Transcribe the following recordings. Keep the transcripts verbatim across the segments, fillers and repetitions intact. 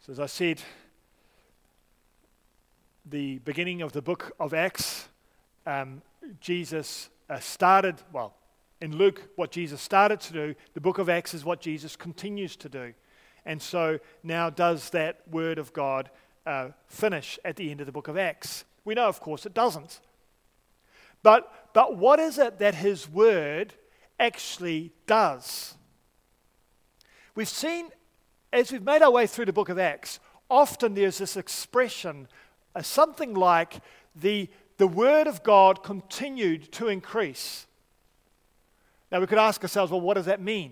So as I said, the beginning of the book of Acts, um, Jesus uh, started, well, in Luke, what Jesus started to do, the book of Acts is what Jesus continues to do. And so now does that word of God uh, finish at the end of the book of Acts? We know, of course, it doesn't. But, but what is it that his word actually does? We've seen, as we've made our way through the book of Acts, often there's this expression, uh, something like the, the word of God continued to increase. Now we could ask ourselves, well, what does that mean?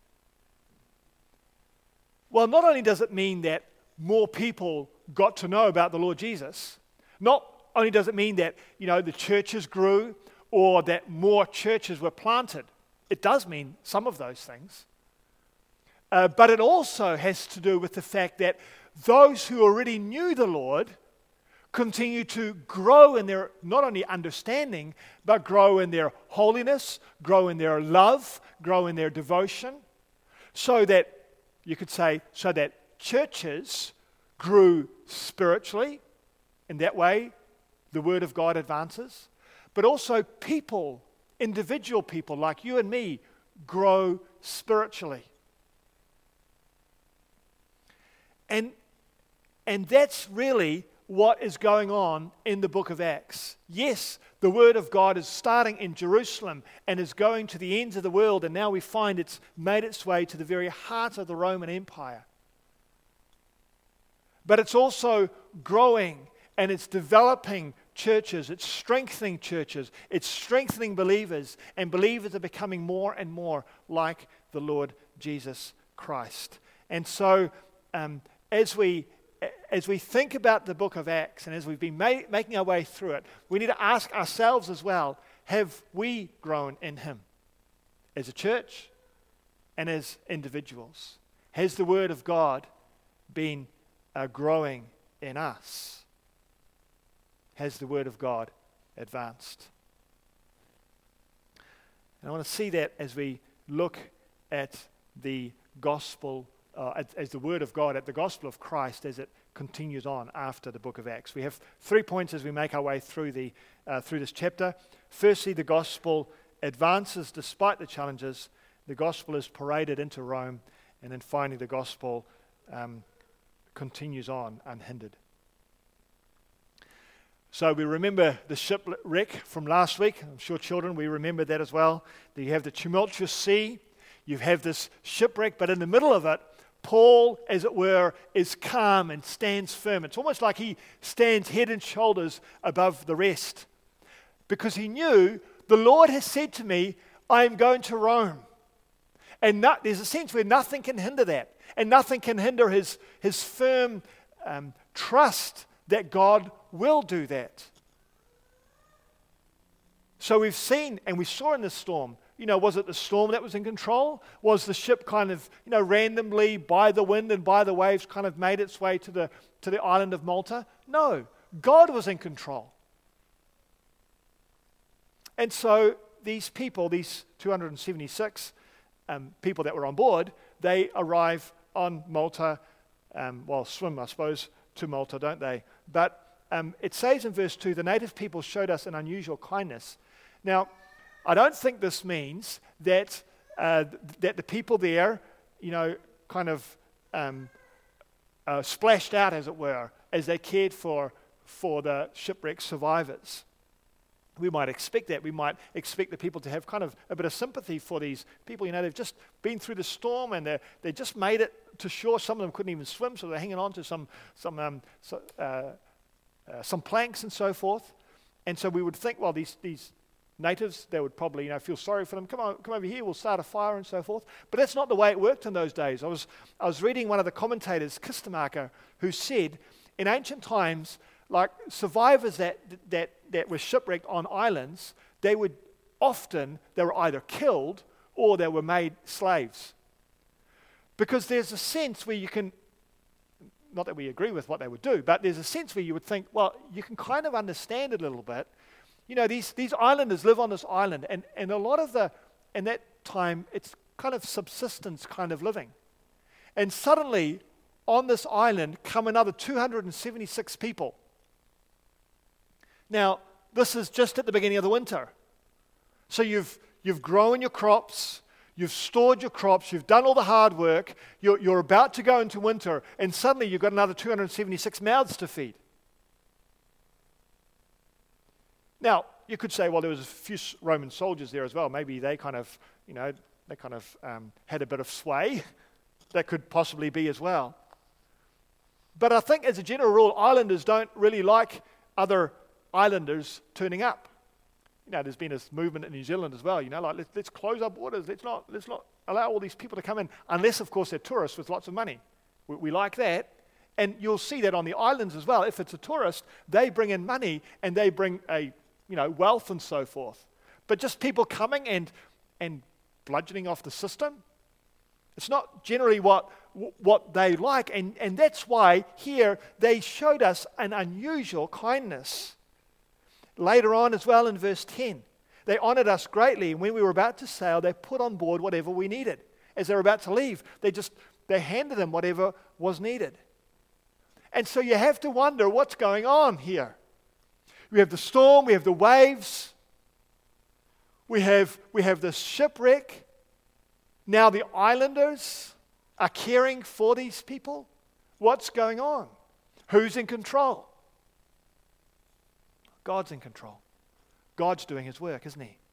Well, not only does it mean that more people got to know about the Lord Jesus, not only does it mean that, you know, the churches grew or that more churches were planted. It does mean some of those things. Uh, but it also has to do with the fact that those who already knew the Lord continue to grow in their, not only understanding, but grow in their holiness, grow in their love, grow in their devotion, so that, you could say, so that churches grew spiritually. In that way, the Word of God advances. But also people, individual people like you and me, grow spiritually. And, and that's really what is going on in the book of Acts. Yes, the Word of God is starting in Jerusalem and is going to the ends of the world, and now we find it's made its way to the very heart of the Roman Empire. But it's also growing and it's developing churches, it's strengthening churches, it's strengthening believers, and believers are becoming more and more like the Lord Jesus Christ. And so, um, as we as we think about the book of Acts, and as we've been ma- making our way through it, we need to ask ourselves as well, have we grown in Him as a church and as individuals? Has the Word of God been uh, growing in us? Has the Word of God advanced? And I want to see that as we look at the gospel, uh, as, as the Word of God, at the gospel of Christ as it continues on after the book of Acts. We have three points as we make our way through the uh, through this chapter. Firstly, the gospel advances despite the challenges. The gospel is paraded into Rome. And then finally, the gospel um, continues on unhindered. So we remember the shipwreck from last week. I'm sure children, we remember that as well. You have the tumultuous sea. You have this shipwreck, but in the middle of it, Paul, as it were, is calm and stands firm. It's almost like he stands head and shoulders above the rest. Because he knew, the Lord has said to me, I am going to Rome. And not, there's a sense where nothing can hinder that. And nothing can hinder his, his firm um, trust that God will do that. So we've seen, and we saw in the storm, you know, was it the storm that was in control? Was the ship kind of, you know, randomly by the wind and by the waves kind of made its way to the to the island of Malta? No, God was in control. And so these people, these two hundred seventy-six um, people that were on board, they arrive on Malta, um, well, swim, I suppose, to Malta, don't they? But um, it says in verse two, the native people showed us an unusual kindness. Now, I don't think this means that uh, that the people there, you know, kind of um, uh, splashed out, as it were, as they cared for for the shipwreck survivors. We might expect that. We might expect the people to have kind of a bit of sympathy for these people. You know, they've just been through the storm and they they just made it to shore. Some of them couldn't even swim, so they're hanging on to some some um, so, uh, uh, some planks and so forth. And so we would think, well, these these natives, they would probably, you know, feel sorry for them. Come on, come over here, we'll start a fire and so forth. But that's not the way it worked in those days. I was I was reading one of the commentators, Kistemaker, who said, in ancient times, like survivors that that that were shipwrecked on islands, they would often, they were either killed or they were made slaves. Because there's a sense where you can, not that we agree with what they would do, but there's a sense where you would think, well, you can kind of understand it a little bit. You know, these, these islanders live on this island, and, and a lot of the, in that time, it's kind of subsistence kind of living. And suddenly, on this island come another two hundred seventy-six people. Now, this is just at the beginning of the winter. So you've you've grown your crops, you've stored your crops, you've done all the hard work, you're, you're about to go into winter, and suddenly you've got another two hundred seventy-six mouths to feed. Now, you could say, well, there was a few Roman soldiers there as well. Maybe they kind of, you know, they kind of um, had a bit of sway. That could possibly be as well. But I think as a general rule, islanders don't really like other islanders turning up. You know, there's been this movement in New Zealand as well, you know, like let's, let's close our borders, let's not, let's not allow all these people to come in, unless, of course, they're tourists with lots of money. We, we like that. And you'll see that on the islands as well. If it's a tourist, they bring in money and they bring a, you know, wealth and so forth. But just people coming and and bludgeoning off the system, it's not generally what what they like. And, and that's why here they showed us an unusual kindness. Later on as well in verse ten, they honored us greatly, and when we were about to sail, they put on board whatever we needed. As they were about to leave, they just they handed them whatever was needed. And so you have to wonder what's going on here. We have the storm, we have the waves, we have we have the shipwreck. Now the islanders are caring for these people. What's going on? Who's in control? God's in control. God's doing his work, isn't he?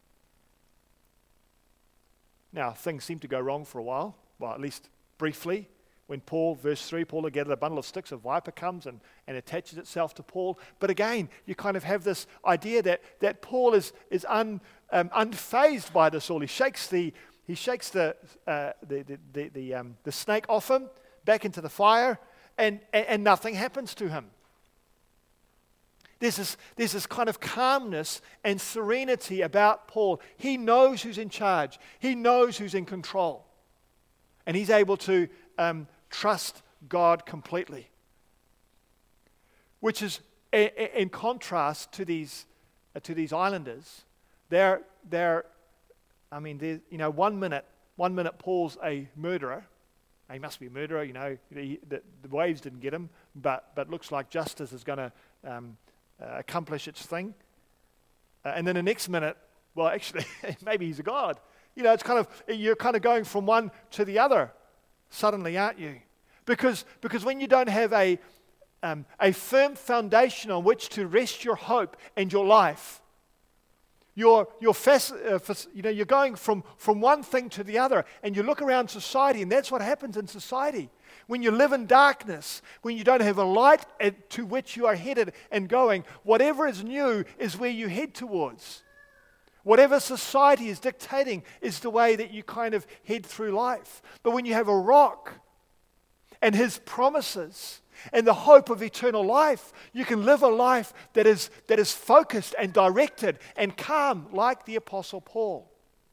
Now, things seem to go wrong for a while, well, at least briefly. When Paul, verse three, Paul had gathered a bundle of sticks, a viper comes and, and attaches itself to Paul. But again, you kind of have this idea that, that Paul is, is un, um, unfazed by this all. He shakes the he shakes the uh, the the the, the, um, the snake off him, back into the fire, and, and, and nothing happens to him. There's this, there's this kind of calmness and serenity about Paul. He knows who's in charge. He knows who's in control. And he's able to um, trust God completely. Which is a, a, in contrast to these uh, to these islanders. They're they're I mean, you know, one minute one minute Paul's a murderer. He must be a murderer. You know, he, the, the waves didn't get him, but but looks like justice is going to um, uh, accomplish its thing. Uh, and then the next minute, well, actually, maybe he's a god. You know, it's kind of you're kind of going from one to the other. Suddenly, aren't you? Because because when you don't have a um, a firm foundation on which to rest your hope and your life, you're you're fas- uh, fas- you know you're going from from one thing to the other, and you look around society, and that's what happens in society. When you live in darkness, when you don't have a light at, to which you are headed and going, whatever is new is where you head towards. Whatever society is dictating is the way that you kind of head through life. But when you have a rock and his promises and the hope of eternal life, you can live a life that is, that is focused and directed and calm like the Apostle Paul.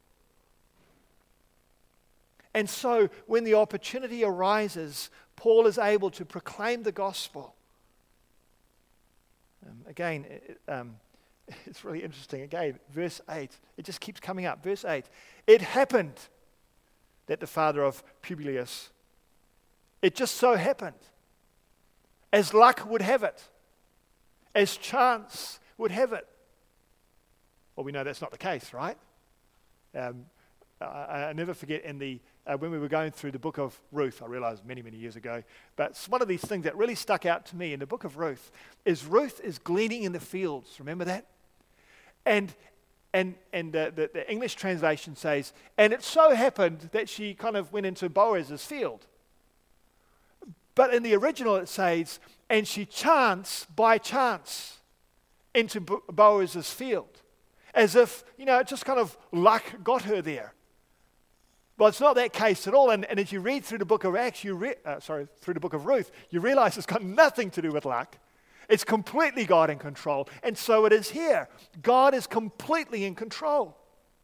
And so when the opportunity arises, Paul is able to proclaim the gospel. Um, again, it, um, it's really interesting. Again, verse eight, it just keeps coming up. Verse eight, it happened that the father of Publius, it just so happened, as luck would have it, as chance would have it. Well, we know that's not the case, right? Um, I, I never forget in the uh, when we were going through the book of Ruth, I realized many, many years ago, but it's one of these things that really stuck out to me in the book of Ruth is Ruth is gleaning in the fields. Remember that? And and and the, the, the English translation says, and it so happened that she kind of went into Boaz's field. But in the original it says, and she chanced by chance into Bo- Boaz's field. As if, you know, just kind of luck got her there. Well, it's not that case at all. And, and as you read through the book of Acts, you re- uh, sorry, through the book of Ruth, you realize it's got nothing to do with luck. It's completely God in control. And so it is here. God is completely in control.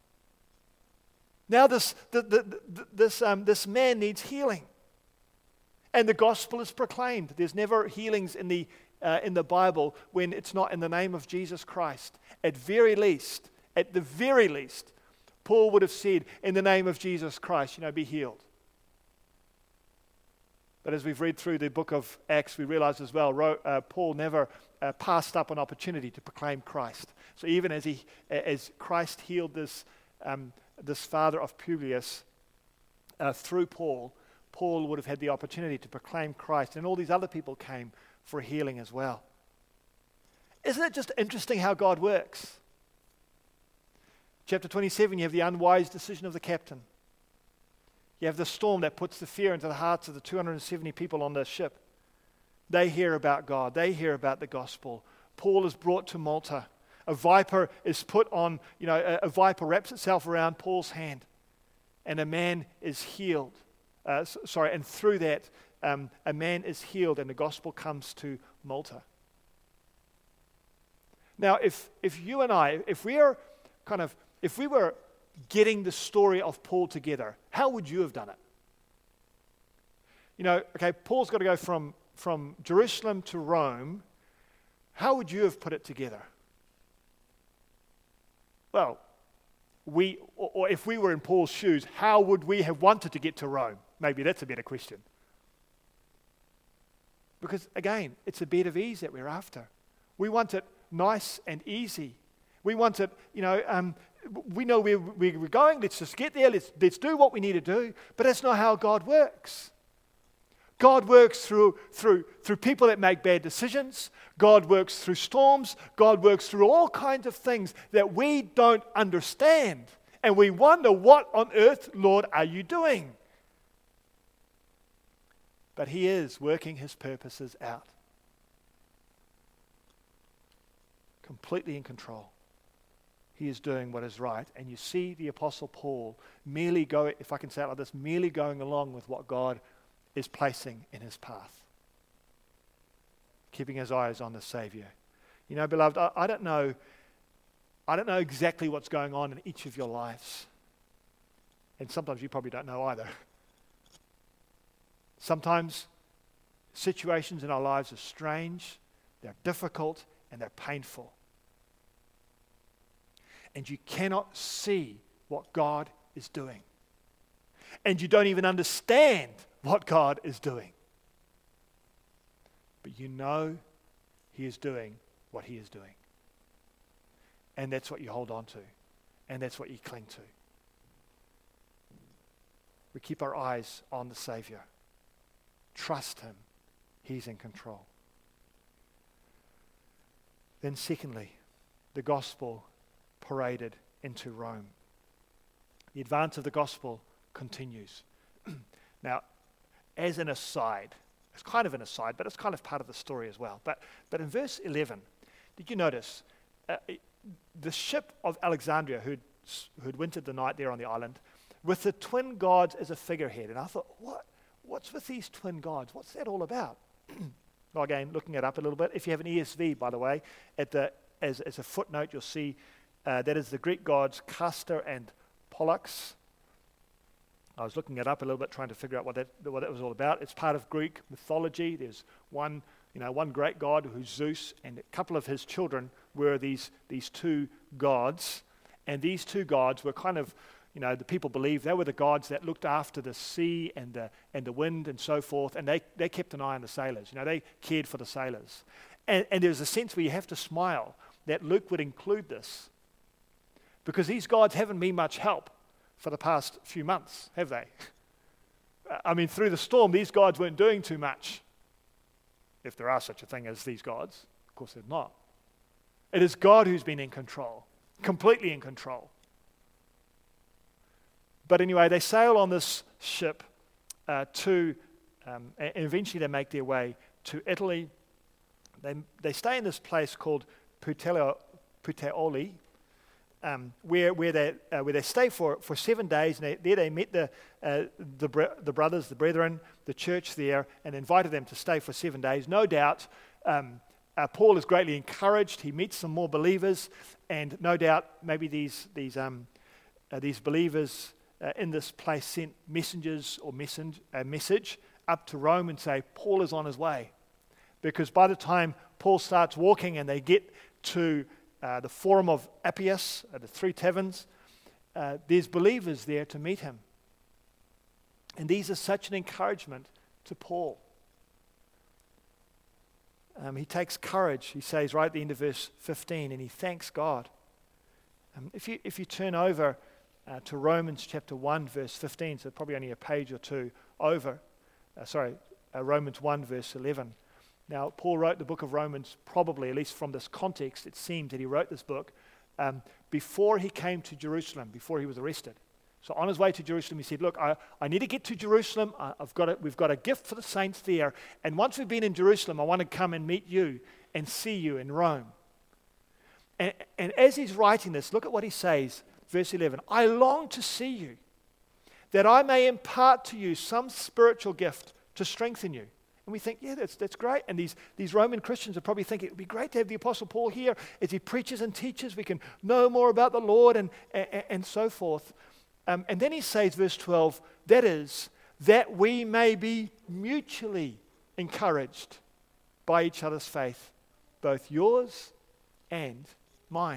Now this, the, the, the, this, um, this man needs healing. And the gospel is proclaimed. There's never healings in the, uh, in the Bible when it's not in the name of Jesus Christ. At very least, at the very least, Paul would have said, in the name of Jesus Christ, you know, be healed. But as we've read through the book of Acts, we realize as well, Ro- uh, Paul never uh, passed up an opportunity to proclaim Christ. So even as he, as Christ healed this, um, this father of Publius uh, through Paul, Paul would have had the opportunity to proclaim Christ, and all these other people came for healing as well. Isn't it just interesting how God works? Chapter twenty-seven, you have the unwise decision of the captain. You have the storm that puts the fear into the hearts of the two hundred seventy people on the ship. They hear about God. They hear about the gospel. Paul is brought to Malta. A viper is put on, you know, a, a viper wraps itself around Paul's hand, and a man is healed. Uh, sorry, and through that, um, a man is healed, and the gospel comes to Malta. Now, if if you and I, if we are kind of, if we were getting the story of Paul together, how would you have done it? You know, okay, Paul's got to go from, from Jerusalem to Rome. How would you have put it together? Well, we, or, or if we were in Paul's shoes, how would we have wanted to get to Rome? Maybe that's a better question. Because again, it's a bed of ease that we're after. We want it nice and easy. We want it, you know, um, we know where we're going, let's just get there, let's, let's do what we need to do, but that's not how God works. God works through, through, through people that make bad decisions. God works through storms. God works through all kinds of things that we don't understand. And we wonder, what on earth, Lord, are you doing? But He is working His purposes out. Completely in control. He is doing what is right. And you see the Apostle Paul merely go, if I can say it like this, merely going along with what God is placing in his path. Keeping his eyes on the Savior. You know, beloved, I, I don't know, I don't know exactly what's going on in each of your lives. And sometimes you probably don't know either. Sometimes situations in our lives are strange, they're difficult, and they're painful. And you cannot see what God is doing. And you don't even understand what God is doing. But you know He is doing what He is doing. And that's what you hold on to. And that's what you cling to. We keep our eyes on the Savior. Trust Him. He's in control. Then secondly, the gospel paraded into Rome. The advance of the gospel continues. Now, as an aside, it's kind of an aside, but it's kind of part of the story as well. But, but in verse eleven, did you notice uh, the ship of Alexandria, who'd, who'd wintered the night there on the island, with the twin gods as a figurehead? And I thought, what? What's with these twin gods? What's that all about? Well, again, looking it up a little bit. If you have an E S V, by the way, at the as, as a footnote, you'll see uh, that is the Greek gods Castor and Pollux. I was looking it up a little bit, trying to figure out what that what that was all about. It's part of Greek mythology. There's one, you know, one great god who's Zeus, and a couple of his children were these these two gods, and these two gods were kind of, you know, the people believed they were the gods that looked after the sea and the and the wind and so forth, and they, they kept an eye on the sailors. You know, they cared for the sailors. And, and there's a sense where you have to smile that Luke would include this, because these gods haven't been much help for the past few months, have they? I mean, through the storm, these gods weren't doing too much. If there are such a thing as these gods, of course they're not. It is God who's been in control, completely in control. But anyway, they sail on this ship uh, to, um, and eventually they make their way to Italy. They they stay in this place called Puteoli, Puteoli um, where where they uh, where they stay for, for seven days. And they, there they met the uh, the bre- the brothers, the brethren, the church there, and invited them to stay for seven days. No doubt, um, uh, Paul is greatly encouraged. He meets some more believers, and no doubt, maybe these these um uh, these believers Uh, in this place sent messengers or message, a message up to Rome and say, Paul is on his way. Because by the time Paul starts walking and they get to uh, the Forum of Appius, uh, the three taverns, uh, there's believers there to meet him. And these are such an encouragement to to Paul. Um, he takes courage, he says right at the end of verse fifteen, and he thanks God. Um, if you if you turn over uh, to Romans chapter one, verse fifteen, so probably only a page or two over, uh, sorry, uh, Romans one, verse eleven. Now, Paul wrote the book of Romans, probably, at least from this context, it seems that he wrote this book um, before he came to Jerusalem, before he was arrested. So on his way to Jerusalem, he said, look, I, I need to get to Jerusalem. I, I've got a, we've got a gift for the saints there. And once we've been in Jerusalem, I want to come and meet you and see you in Rome. And, and as he's writing this, look at what he says, verse eleven. I long to see you, that I may impart to you some spiritual gift to strengthen you. And we think, yeah, that's that's great. And these, these Roman Christians are probably thinking, it would be great to have the Apostle Paul here as he preaches and teaches. We can know more about the Lord and, and, and so forth. Um, and then he says, verse twelve, that is, that we may be mutually encouraged by each other's faith, both yours and mine.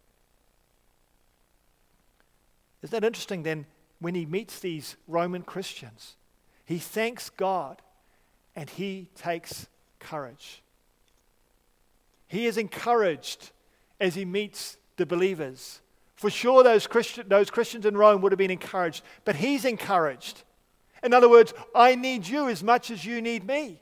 Isn't that interesting then, when he meets these Roman Christians, he thanks God and he takes courage. He is encouraged as he meets the believers. For sure, those, Christian, those Christians in Rome would have been encouraged, but he's encouraged. In other words, I need you as much as you need me.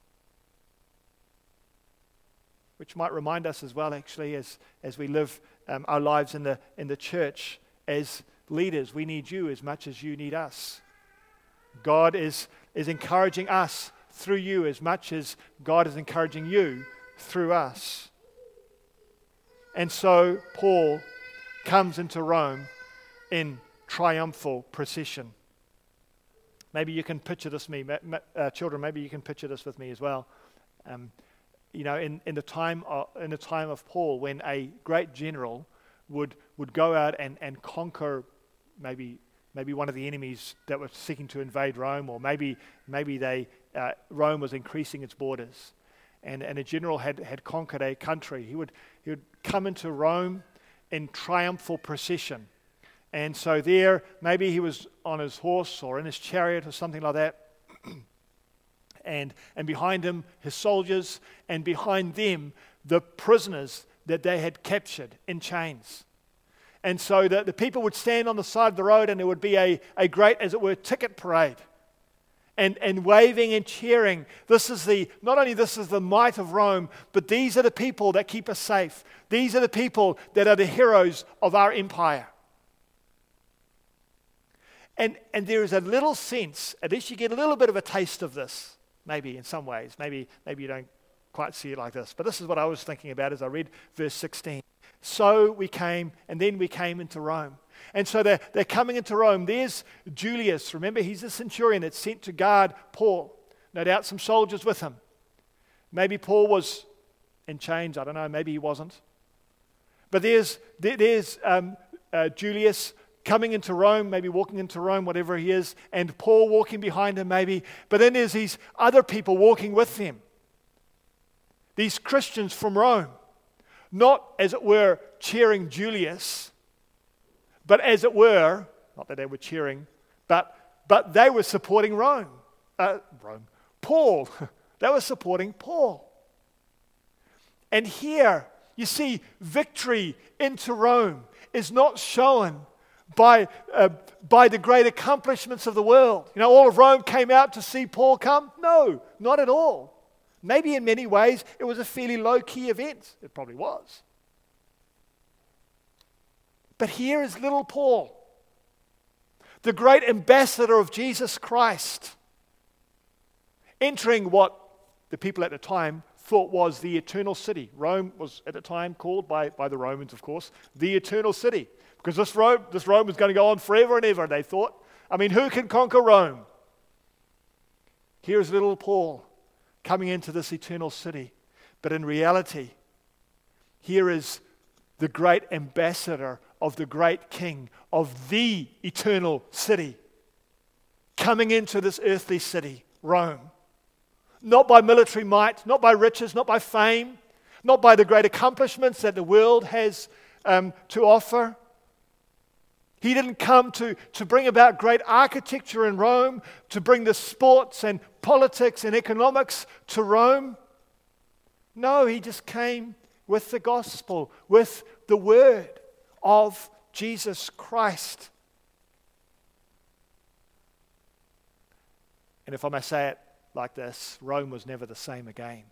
Which might remind us as well, actually, as, as we live um, our lives in the, in the church as leaders. We need you as much as you need us. God is, is encouraging us through you as much as God is encouraging you through us. And so Paul comes into Rome in triumphal procession. Maybe you can picture this, me, uh, children. Maybe you can picture this with me as well. Um, you know, in, in the time of, in the time of Paul, when a great general would would go out and, and conquer maybe maybe one of the enemies that was seeking to invade Rome, or maybe maybe they uh, Rome was increasing its borders, and and a general had, had conquered a country. He would he would come into Rome in triumphal procession. And so there, maybe he was on his horse or in his chariot or something like that. and and behind him, his soldiers, and behind them, the prisoners that they had captured in chains. And so the, the people would stand on the side of the road, and there would be a, a great, as it were, ticket parade. And, and waving and cheering. This is the, not only this is the might of Rome, but these are the people that keep us safe. These are the people that are the heroes of our empire. And, and there is a little sense, at least you get a little bit of a taste of this, maybe in some ways. Maybe, maybe you don't quite see it like this. But this is what I was thinking about as I read verse sixteen. So we came, and then we came into Rome. And so they're, they're coming into Rome. There's Julius. Remember, he's the centurion that's sent to guard Paul. No doubt some soldiers with him. Maybe Paul was in chains. I don't know. Maybe he wasn't. But there's, there, there's um, uh, Julius coming into Rome, maybe walking into Rome, whatever he is, and Paul walking behind him maybe. But then there's these other people walking with them. These Christians from Rome. Not, as it were, cheering Julius, but as it were, not that they were cheering, but but they were supporting Rome. Uh, Rome. Paul. They were supporting Paul. And here, you see, victory into Rome is not shown by, uh, by the great accomplishments of the world. You know, all of Rome came out to see Paul come? No, not at all. Maybe in many ways it was a fairly low-key event. It probably was. But here is little Paul, the great ambassador of Jesus Christ, entering what the people at the time thought was the eternal city. Rome was at the time called by, by the Romans, of course, the eternal city. Because this Rome, this Rome was going to go on forever and ever, they thought. I mean, who can conquer Rome? Here's little Paul coming into this eternal city. But in reality, here is the great ambassador of the great king of the eternal city coming into this earthly city, Rome. Not by military might, not by riches, not by fame, not by the great accomplishments that the world has um, to offer. He didn't come to, to bring about great architecture in Rome, to bring the sports and politics and economics to Rome. No, he just came with the gospel, with the word of Jesus Christ. And if I may say it like this, Rome was never the same again.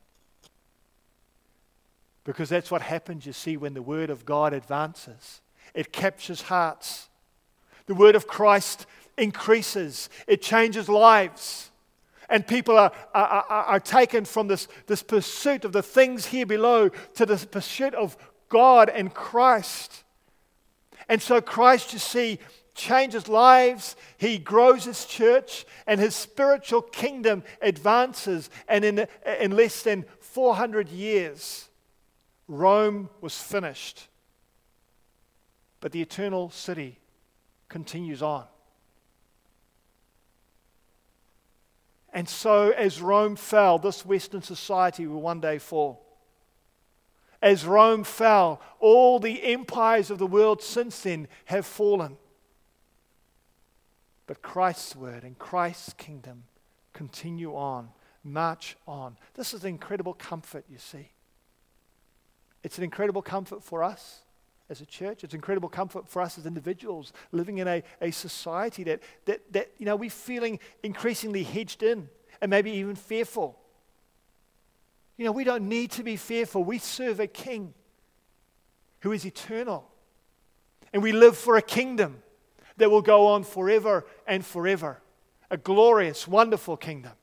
Because that's what happens, you see, when the word of God advances. It captures hearts. The word of Christ increases. It changes lives. And people are, are, are, are taken from this, this pursuit of the things here below to this pursuit of God and Christ. And so Christ, you see, changes lives. He grows his church, and his spiritual kingdom advances. And in, in less than four hundred years, Rome was finished. But the eternal city continues on. And so as Rome fell, this Western society will one day fall. As Rome fell, all the empires of the world since then have fallen. But Christ's word and Christ's kingdom continue on, march on. This is an incredible comfort, you see. It's an incredible comfort for us as a church. It's incredible comfort for us as individuals living in a, a society that, that, that, you know, we're feeling increasingly hedged in and maybe even fearful. You know, we don't need to be fearful. We serve a king who is eternal. And we live for a kingdom that will go on forever and forever. A glorious, wonderful kingdom.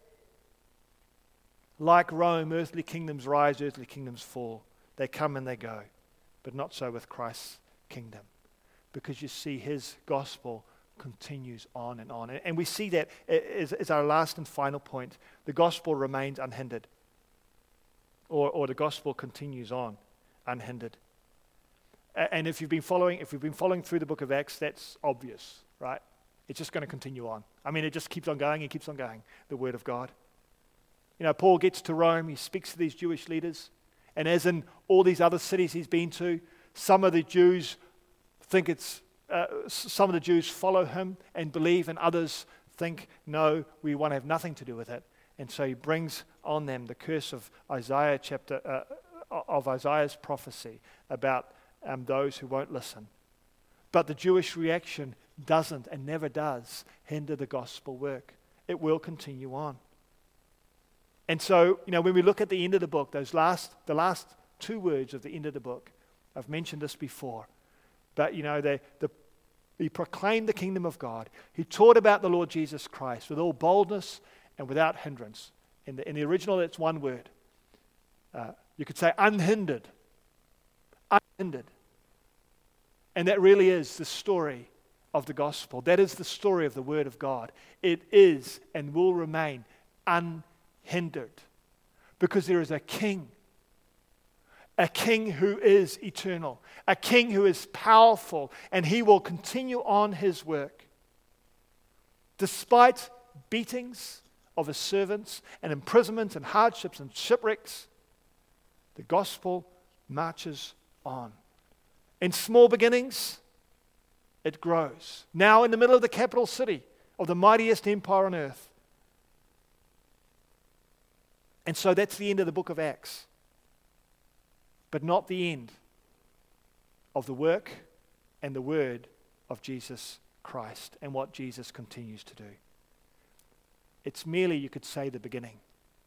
Like Rome, earthly kingdoms rise, earthly kingdoms fall. They come and they go. But not so with Christ's kingdom. Because you see, his gospel continues on and on. And we see that as, as our last and final point. The gospel remains unhindered. Or, or the gospel continues on unhindered. And if you've been following, if we've been following through the book of Acts, that's obvious, right? It's just going to continue on. I mean, it just keeps on going and keeps on going, the word of God. You know, Paul gets to Rome, he speaks to these Jewish leaders, and as in all these other cities he's been to, some of the Jews think it's, uh, some of the Jews follow him and believe, and others think, no, we want to have nothing to do with it. And so he brings on them the curse of Isaiah chapter, uh, of Isaiah's prophecy about um, those who won't listen. But the Jewish reaction doesn't and never does hinder the gospel work. It will continue on. And so, you know, when we look at the end of the book, those last, the last two words of the end of the book, I've mentioned this before, but, you know, they, the, he proclaimed the kingdom of God. He taught about the Lord Jesus Christ with all boldness and without hindrance. In the, in the original, it's one word. Uh, you could say unhindered. Unhindered. And that really is the story of the gospel. That is the story of the word of God. It is and will remain unhindered. Hindered, because there is a king, a king who is eternal, a king who is powerful, and he will continue on his work. Despite beatings of his servants and imprisonment and hardships and shipwrecks, the gospel marches on. In small beginnings, it grows. Now in the middle of the capital city of the mightiest empire on earth. And so that's the end of the book of Acts. But not the end of the work and the word of Jesus Christ and what Jesus continues to do. It's merely, you could say, the beginning.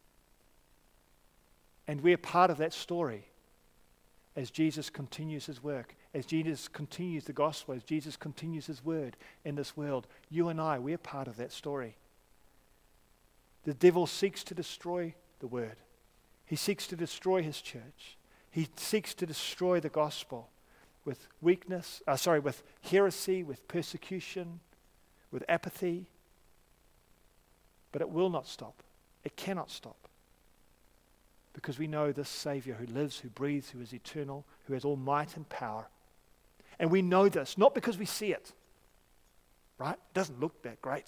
And we're part of that story as Jesus continues his work, as Jesus continues the gospel, as Jesus continues his word in this world. You and I, we're part of that story. The devil seeks to destroy the word. He seeks to destroy his church. He seeks to destroy the gospel with weakness, uh, sorry, with heresy, with persecution, with apathy. But it will not stop. It cannot stop. Because we know this Savior who lives, who breathes, who is eternal, who has all might and power. And we know this, not because we see it. Right? It doesn't look that great.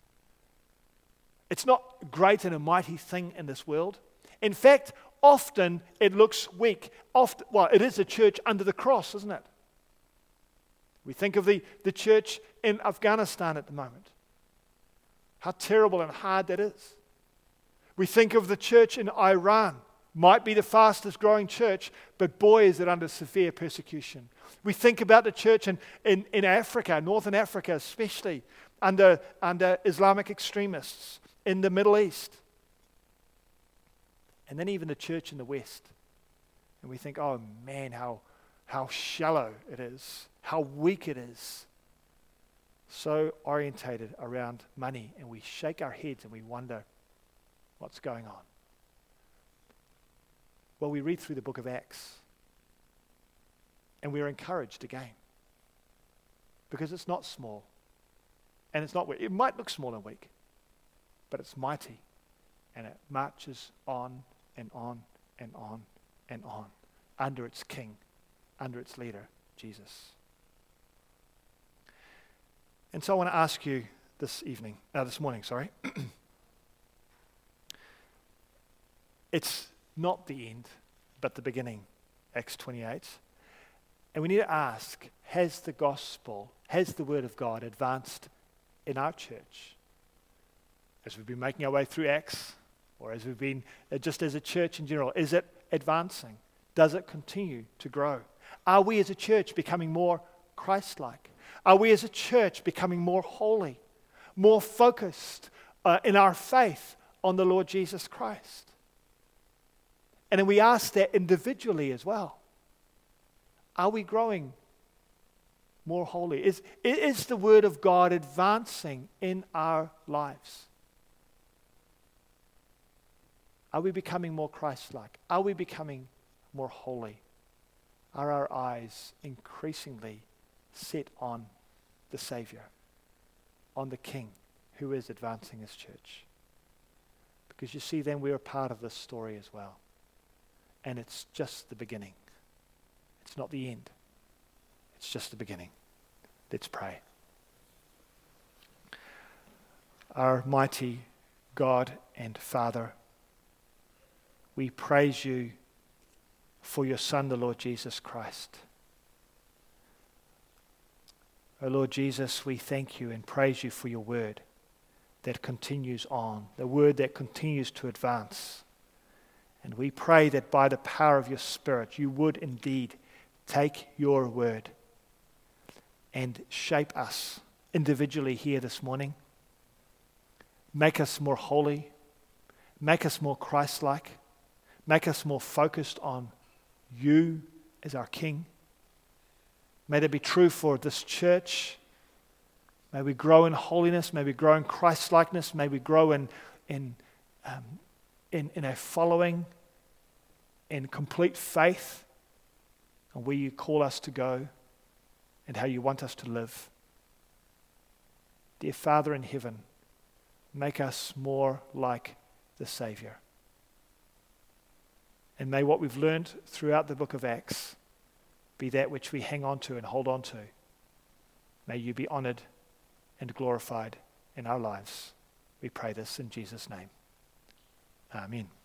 It's not great and a mighty thing in this world. In fact, often it looks weak. Often, well, it is a church under the cross, isn't it? We think of the, the church in Afghanistan at the moment. How terrible and hard that is. We think of the church in Iran. Might be the fastest growing church, but boy, is it under severe persecution. We think about the church in, in, in Africa, Northern Africa especially, under, under Islamic extremists, in the Middle East. And then even the church in the West. And we think, oh man, how, how shallow it is, how weak it is. So orientated around money, and we shake our heads and we wonder what's going on. Well, we read through the book of Acts, and we're encouraged again, because it's not small, and it's not weak. It might look small and weak, but it's mighty, and it marches on and on and on and on under its king, under its leader, Jesus. And so I want to ask you this evening, uh, this morning, sorry. It's not the end, but the beginning, Acts twenty-eight. And we need to ask, has the gospel, has the word of God advanced in our church? As we've been making our way through Acts, or as we've been uh, just as a church in general, is it advancing? Does it continue to grow? Are we as a church becoming more Christ-like? Are we as a church becoming more holy, more focused uh, in our faith on the Lord Jesus Christ? And then we ask that individually as well. Are we growing more holy? Is, is the word of God advancing in our lives? Are we becoming more Christ-like? Are we becoming more holy? Are our eyes increasingly set on the Savior, on the King who is advancing his church? Because you see, then we are part of this story as well. And it's just the beginning. It's not the end. It's just the beginning. Let's pray. Our mighty God and Father, we praise you for your Son, the Lord Jesus Christ. O Lord Jesus, we thank you and praise you for your word that continues on, the word that continues to advance. And we pray that by the power of your Spirit, you would indeed take your word and shape us individually here this morning. Make us more holy. Make us more Christ-like. Make us more focused on you as our King. May that be true for this church. May we grow in holiness. May we grow in Christ-likeness. May we grow in, in um, In, in a following, in complete faith on where you call us to go and how you want us to live. Dear Father in heaven, make us more like the Savior. And may what we've learned throughout the book of Acts be that which we hang on to and hold on to. May you be honored and glorified in our lives. We pray this in Jesus' name. Amen.